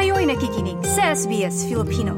Kayo'y nakikinig sa SBS Filipino.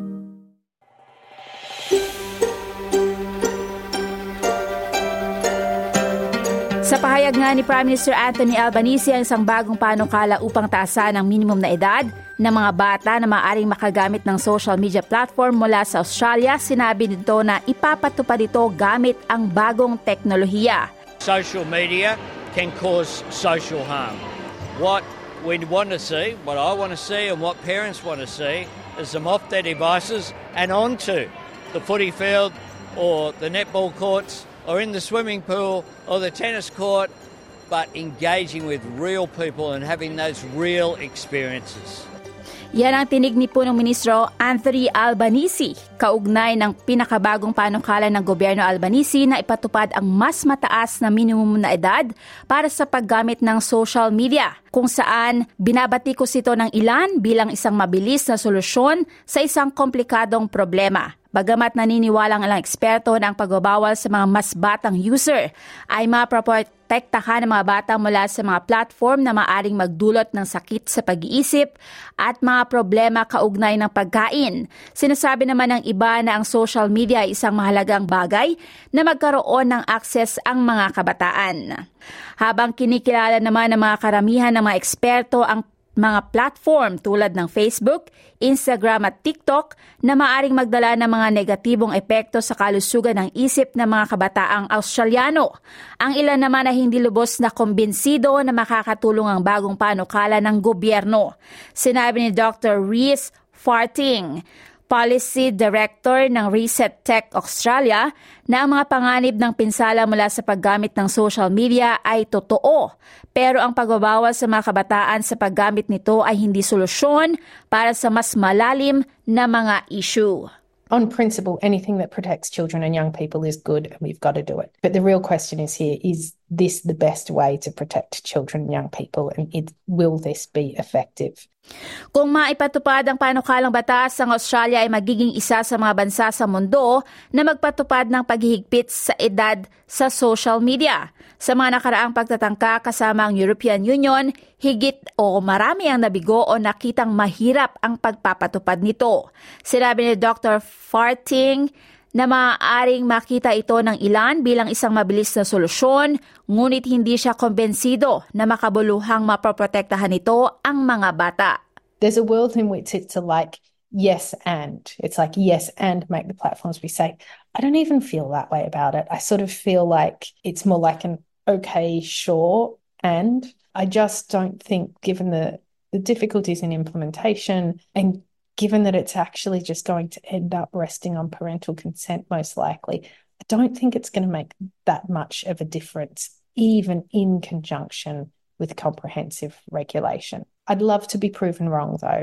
Sa pahayag nga ni Prime Minister Anthony Albanese ang isang bagong panukala upang taasan ang minimum na edad ng mga bata na maaaring makagamit ng social media platform mula sa Australia, sinabi nito na ipapatupad ito gamit ang bagong teknolohiya. Social media can cause social harm. What we want to see, what I want to see and what parents want to see is them off their devices and onto the footy field or the netball courts or in the swimming pool or the tennis court, but engaging with real people and having those real experiences. Yan ang tinig ni Punong Ministro Anthony Albanese, kaugnay ng pinakabagong panukala ng Gobyerno Albanese na ipatupad ang mas mataas na minimum na edad para sa paggamit ng social media, kung saan binabatikos ito ng ilan bilang isang mabilis na solusyon sa isang komplikadong problema. Bagamat naniniwalang ilang eksperto na ang pagbabawal sa mga mas batang user ay maprotektahan ng mga bata mula sa mga platform na maaring magdulot ng sakit sa pag-iisip at mga problema kaugnay ng pagkain. Sinasabi naman ng iba na ang social media ay isang mahalagang bagay na magkaroon ng access ang mga kabataan. Habang kinikilala naman ng mga karamihan ng mga eksperto ang mga platform tulad ng Facebook, Instagram at TikTok na maaring magdala ng mga negatibong epekto sa kalusugan ng isip ng mga kabataang Australiano. Ang ilan naman ay hindi lubos na kumbinsido na makakatulong ang bagong panukala ng gobyerno. Sinabi ni Dr. Rhys Farting, Policy Director ng Reset Tech Australia, na ang mga panganib ng pinsala mula sa paggamit ng social media ay totoo, pero ang pagbabawal sa mga kabataan sa paggamit nito ay hindi solusyon para sa mas malalim na mga issue. On principle, anything that protects children and young people is good and we've got to do it. But the real question is here, is this the best way to protect children and young people, and will this be effective? Kung maipatupad ang panukalang batas, ang Australia ay magiging isa sa mga bansa sa mundo na magpatupad ng paghihigpit sa edad sa social media. Sa mga nakaraang pagtatangka kasama ang European Union, higit o marami ang nabigo o nakitang mahirap ang pagpapatupad nito. Sinabi ni Dr. Farting na maaaring makita ito ng ilan bilang isang mabilis na solusyon, ngunit hindi siya kumbensido na makabuluhang maproprotektahan ito ang mga bata. There's a world in which it's like yes and. It's like yes and make the platforms be safe. I don't even feel that way about it. I sort of feel like it's more like an okay, sure, and I just don't think, given the difficulties in implementation and given that it's actually just going to end up resting on parental consent most likely, I don't think it's going to make that much of a difference, even in conjunction with comprehensive regulation. I'd love to be proven wrong though.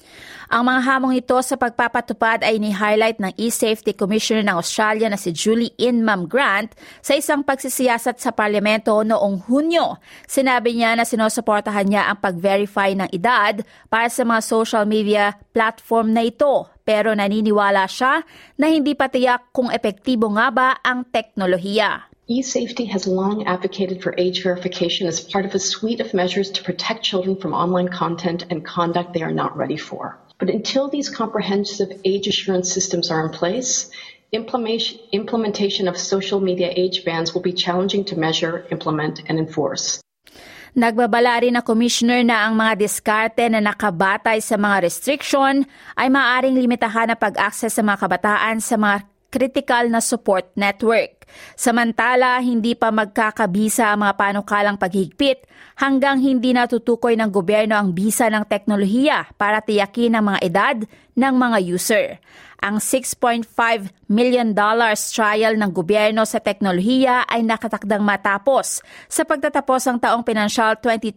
Ang mga hamong ito sa pagpapatupad ay ni-highlight ng E-Safety Commissioner ng Australia na si Julie Inman Grant sa isang pagsisiyasat sa parlamento noong Hunyo. Sinabi niya na sinusuportahan niya ang pag-verify ng edad para sa mga social media platform na ito, pero naniniwala siya na hindi pa tiyak kung epektibo nga ba ang teknolohiya. eSafety has long advocated for age verification as part of a suite of measures to protect children from online content and conduct they are not ready for. But until these comprehensive age assurance systems are in place, implementation of social media age bans will be challenging to measure, implement, and enforce. Nagbabala rin na commissioner na ang mga diskarte na nakabatay sa mga restriction ay maaaring limitahan ang pag-access sa mga kabataan sa mga critical na support network. Samantala, hindi pa magkakabisa ang mga panukalang paghigpit hanggang hindi natutukoy ng gobyerno ang bisa ng teknolohiya para tiyakin ang mga edad ng mga user. Ang $6.5 million trial ng gobyerno sa teknolohiya ay nakatakdang matapos sa pagtatapos ng taong pinansyal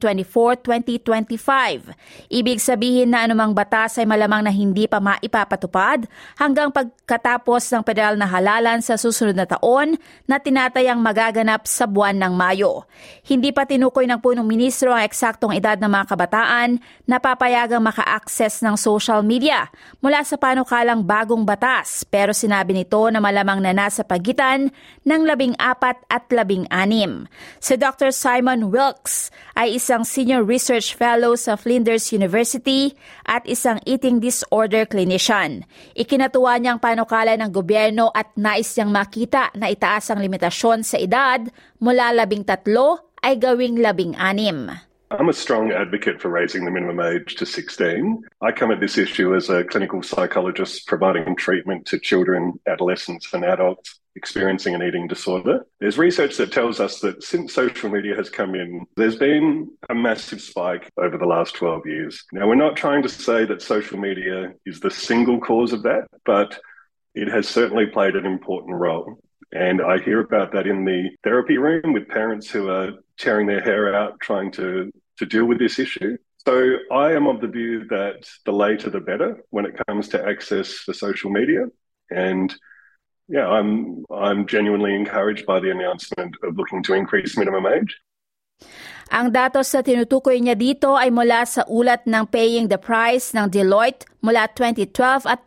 2024-2025. Ibig sabihin na anumang batas ay malamang na hindi pa maipapatupad hanggang pagkatapos ng federal na halalan sa susunod na taon na tinatayang magaganap sa buwan ng Mayo. Hindi pa tinukoy ng punong ministro ang eksaktong edad ng mga kabataan na papayagang maka-access ng social media mula sa panukalang bago bagong batas pero sinabi nito na malamang na nasa pagitan ng 14 at 16. Si Dr. Simon Wilkes ay isang senior research fellow sa Flinders University at isang eating disorder clinician. Ikinatuwa niyang panukala ng gobyerno at nais niyang makita na itaas ang limitasyon sa edad mula 13 ay gawing 16. I'm a strong advocate for raising the minimum age to 16. I come at this issue as a clinical psychologist providing treatment to children, adolescents and adults experiencing an eating disorder. There's research that tells us that since social media has come in, there's been a massive spike over the last 12 years. Now, we're not trying to say that social media is the single cause of that, but it has certainly played an important role. And I hear about that in the therapy room with parents who are tearing their hair out trying to deal with this issue. So I am of the view that the later the better when it comes to access for social media. And yeah, I'm genuinely encouraged by the announcement of looking to increase minimum age. Ang datos na tinutukoy niya dito ay mula sa ulat ng Paying the Price ng Deloitte mula 2012 at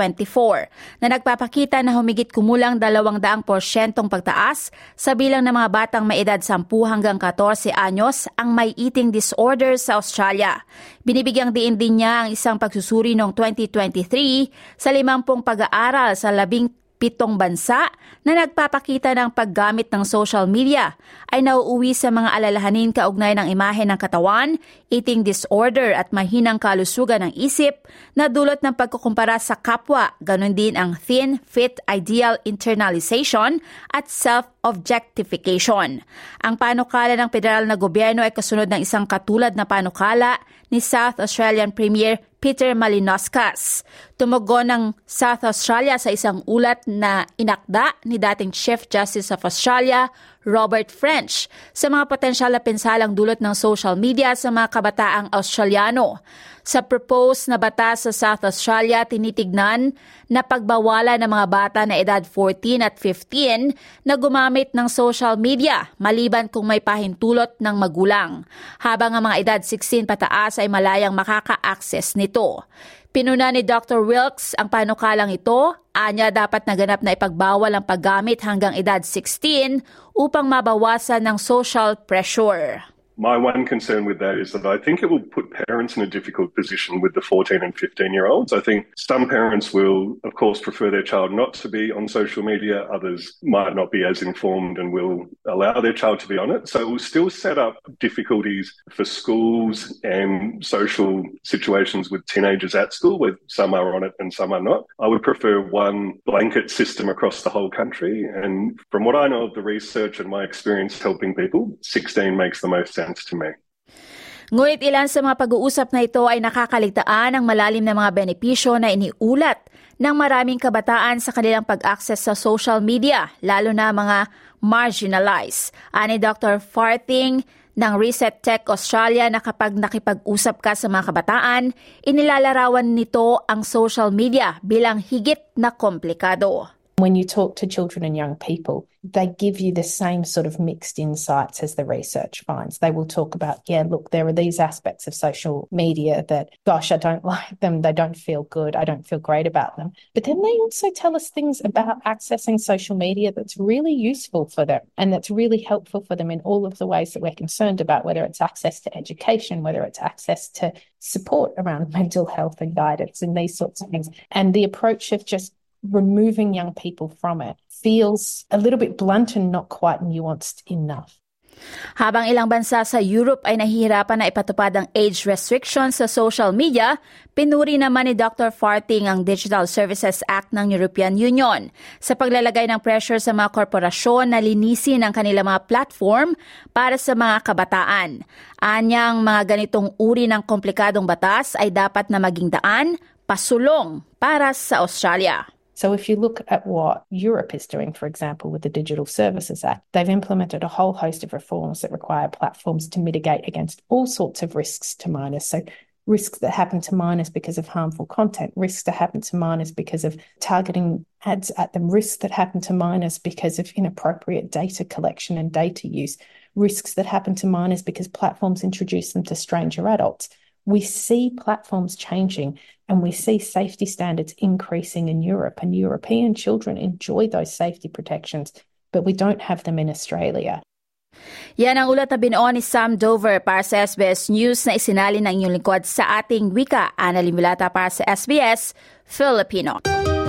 2024 na nagpapakita na humigit kumulang 200% pagtaas sa bilang ng mga batang may edad 10 hanggang 14 anyos ang may eating disorder sa Australia. Binibigyang diin din niya ang isang pagsusuri noong 2023 sa 50 pag-aaral sa 17 bansa na nagpapakita ng paggamit ng social media ay nauuwi sa mga alalahanin kaugnay ng imahe ng katawan, eating disorder at mahinang kalusugan ng isip na dulot ng pagkukumpara sa kapwa, ganon din ang thin, fit, ideal internalization at self-objectification. Ang panukala ng federal na gobyerno ay kasunod ng isang katulad na panukala ni South Australian Premier Peter Malinauskas. Tumugon ng South Australia sa isang ulat na inakda ni dating Chief Justice of Australia, Robert French, sa mga potensyal na pinsalang dulot ng social media sa mga kabataang Australiano. Sa proposed na batas sa South Australia, tinitignan na pagbawalan ng mga bata na edad 14 at 15 na gumamit ng social media maliban kung may pahintulot ng magulang, habang ang mga edad 16 pataas ay malayang makaka-access nito. Pinuna ni Dr. Wilkes ang panukalang ito, anya dapat naganap na ipagbawal ang paggamit hanggang edad 16 upang mabawasan ng social pressure. My one concern with that is that I think it will put parents in a difficult position with the 14 and 15-year-olds. I think some parents will, of course, prefer their child not to be on social media. Others might not be as informed and will allow their child to be on it. So it will still set up difficulties for schools and social situations with teenagers at school, where some are on it and some are not. I would prefer one blanket system across the whole country. And from what I know of the research and my experience helping people, 16 makes the most sense to me. Ngunit ilan sa mga pag-uusap na ito ay nakakaligtaan ng malalim na mga benepisyo na iniulat ng maraming kabataan sa kanilang pag-access sa social media, lalo na mga marginalized. Ani Dr. Farthing ng Reset Tech Australia na kapag nakipag-usap ka sa mga kabataan, inilalarawan nito ang social media bilang higit na komplikado. When you talk to children and young people, they give you the same sort of mixed insights as the research finds. They will talk about, look, there are these aspects of social media that, gosh, I don't like them. They don't feel good. I don't feel great about them. But then they also tell us things about accessing social media that's really useful for them and that's really helpful for them in all of the ways that we're concerned about, whether it's access to education, whether it's access to support around mental health and guidance and these sorts of things. And the approach of just removing young people from it feels a little bit blunt and not quite nuanced enough. Habang ilang bansa sa Europe ay nahihirapan na ipatupad ang age restrictions sa social media, pinuri naman ni Dr. Farthing ang Digital Services Act ng European Union sa paglalagay ng pressure sa mga korporasyon na linisin ang kanilang mga platform para sa mga kabataan. Anyang mga ganitong uri ng komplikadong batas ay dapat na maging daan, pasulong para sa Australia. So if you look at what Europe is doing, for example, with the Digital Services Act, they've implemented a whole host of reforms that require platforms to mitigate against all sorts of risks to minors. So risks that happen to minors because of harmful content, risks that happen to minors because of targeting ads at them, risks that happen to minors because of inappropriate data collection and data use, risks that happen to minors because platforms introduce them to stranger adults, we see platforms changing and we see safety standards increasing in Europe, and European children enjoy those safety protections, but we don't have them in Australia. Yan ang ulat na binuo ni Sam Dover para sa SBS News na isinalin ng inyong lingkod sa ating wika. Annalyn Vilata para sa SBS Filipino.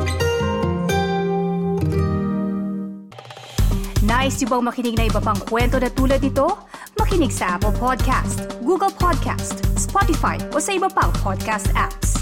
Nice yung bang makinig na iba pang kwento na tulad ito? Makinig sa Apple Podcast, Google Podcast, Spotify o sa iba pang podcast apps.